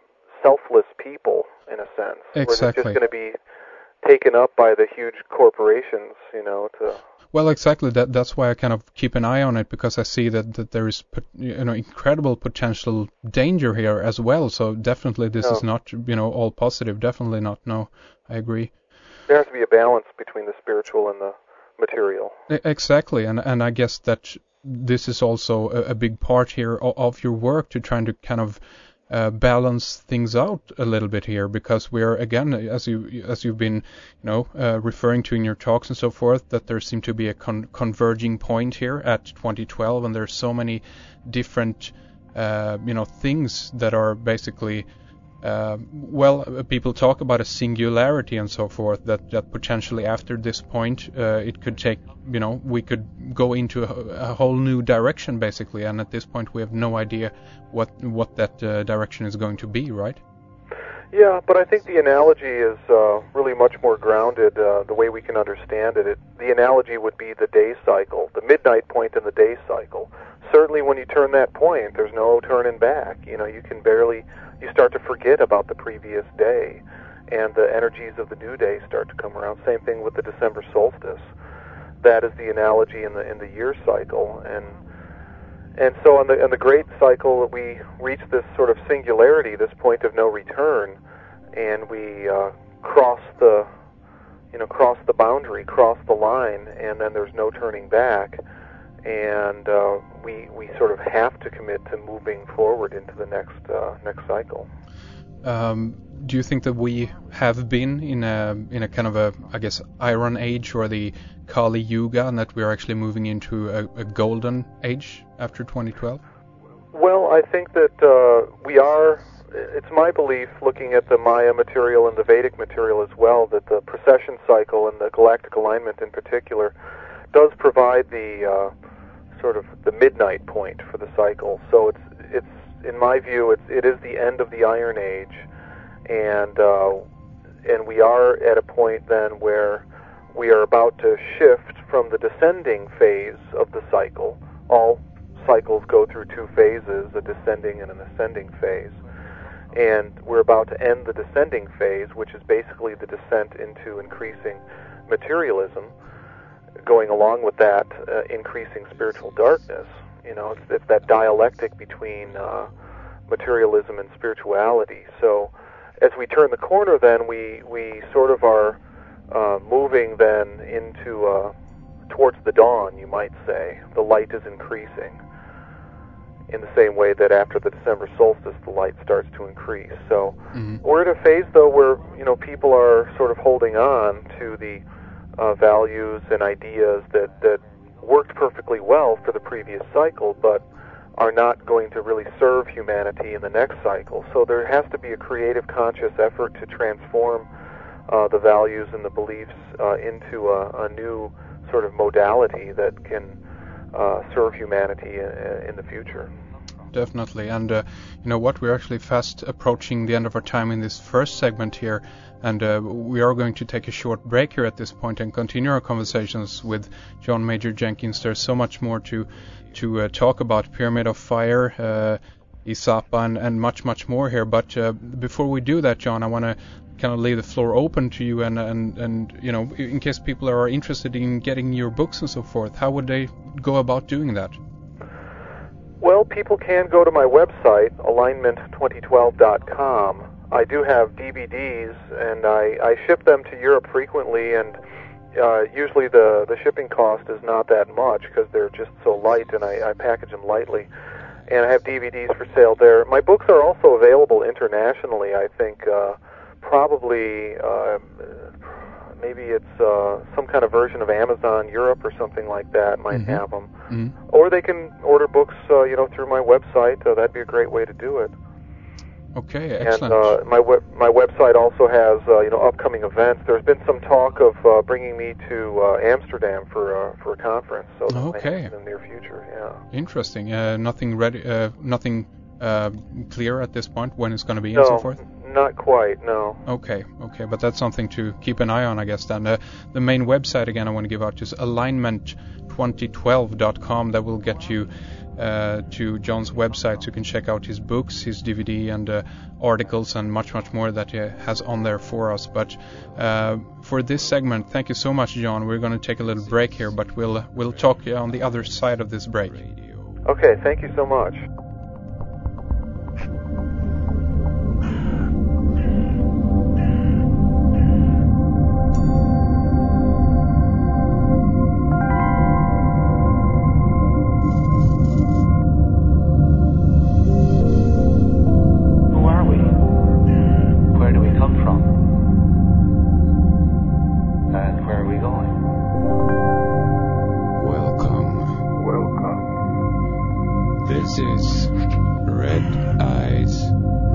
selfless people, in a sense. Exactly. We're just going to be taken up by the huge corporations, you know, to... Well, exactly. That that's why I kind of keep an eye on it, because I see that, that there is, you know, incredible potential danger here as well. So definitely this no. is not, you know, all positive. Definitely not. No, I agree. There has to be a balance between the spiritual and the material. Exactly, and and I guess that this is also a, a big part here of, of your work, to trying to kind of uh, balance things out a little bit here, because we're, again, as you as you've been, you know, uh, referring to in your talks and so forth, that there seemed to be a con- converging point here at twenty twelve, and there's so many different, uh, you know, things that are basically. Uh, well, uh, people talk about a singularity and so forth, that, that potentially after this point uh, it could take, you know, we could go into a, a whole new direction basically, and at this point we have no idea what what that uh, direction is going to be, right? Yeah, but I think the analogy is uh, really much more grounded uh, the way we can understand it. it. The analogy would be the day cycle, the midnight point in the day cycle. Certainly when you turn that point, there's no turning back. You know, you can barely... You start to forget about the previous day, and the energies of the new day start to come around. Same thing with the December solstice. That is the analogy in the in the year cycle, and and so on the in the great cycle, we reach this sort of singularity, this point of no return, and we uh, cross the you know cross the boundary, cross the line, and then there's no turning back. And uh, we we sort of have to commit to moving forward into the next uh, next cycle. Um, do you think that we have been in a in a kind of a, I guess, Iron Age, or the Kali Yuga, and that we are actually moving into a, a golden age after twenty twelve? Well, I think that uh, we are. It's my belief, looking at the Maya material and the Vedic material as well, that the precession cycle and the galactic alignment in particular does provide the uh, sort of the midnight point for the cycle. So it's it's in my view it's it is the end of the Iron Age, and uh, and we are at a point then where we are about to shift from the descending phase of the cycle. All cycles go through two phases, a descending and an ascending phase, and we're about to end the descending phase, which is basically the descent into increasing materialism. Going along with that, uh, increasing spiritual darkness. You know, it's, it's that dialectic between uh, materialism and spirituality. So, as we turn the corner, then we we sort of are uh, moving then into uh, towards the dawn. You might say the light is increasing. In the same way that after the December solstice, the light starts to increase. So, mm-hmm. we're at a phase though where you know people are sort of holding on to the Uh, values and ideas that, that worked perfectly well for the previous cycle, but are not going to really serve humanity in the next cycle. So there has to be a creative, conscious effort to transform uh, the values and the beliefs uh, into a, a new sort of modality that can uh, serve humanity in, in the future. Definitely, and uh, you know what, we're actually fast approaching the end of our time in this first segment here, and uh, we are going to take a short break here at this point and continue our conversations with John Major Jenkins. There's so much more to to uh, talk about: Pyramid of Fire, uh, Isapa, and, and much much more here. But uh, before we do that, John, I want to kind of leave the floor open to you, and and and you know, in case people are interested in getting your books and so forth, how would they go about doing that? Well, people can go to my website, alignment twenty twelve dot com. I do have D V Ds, and I, I ship them to Europe frequently, and uh, usually the, the shipping cost is not that much because they're just so light, and I, I package them lightly. And I have D V Ds for sale there. My books are also available internationally, I think, uh, probably... Uh, Maybe it's uh, some kind of version of Amazon Europe or something like that might mm-hmm. have them. Mm-hmm. Or they can order books, uh, you know, through my website. Uh, that'd be a great way to do it. Okay, excellent. And uh, my web my website also has, uh, you know, upcoming events. There's been some talk of uh, bringing me to uh, Amsterdam for uh, for a conference. So that okay. might happen in the near future. Yeah. Interesting. Uh, nothing ready. Uh, nothing uh, clear at this point when it's going to be no, and so forth. Not quite, no. Okay, okay, but that's something to keep an eye on, I guess, then. Uh, the main website, again, I want to give out is alignment twenty twelve dot com. That will get you uh, to John's website, so you can check out his books, his D V D, and uh, articles, and much, much more that he has on there for us. But uh, for this segment, thank you so much, John. We're going to take a little break here, but we'll, we'll talk on the other side of this break. Okay, thank you so much. This is Red Eyes